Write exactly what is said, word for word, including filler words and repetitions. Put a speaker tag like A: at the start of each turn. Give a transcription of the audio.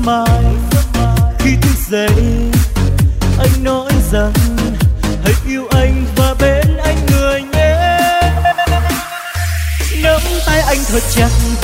A: mai khi thức dậy anh nói rằng hãy yêu anh và bên anh người nhé. Nắm tay anh thật chặt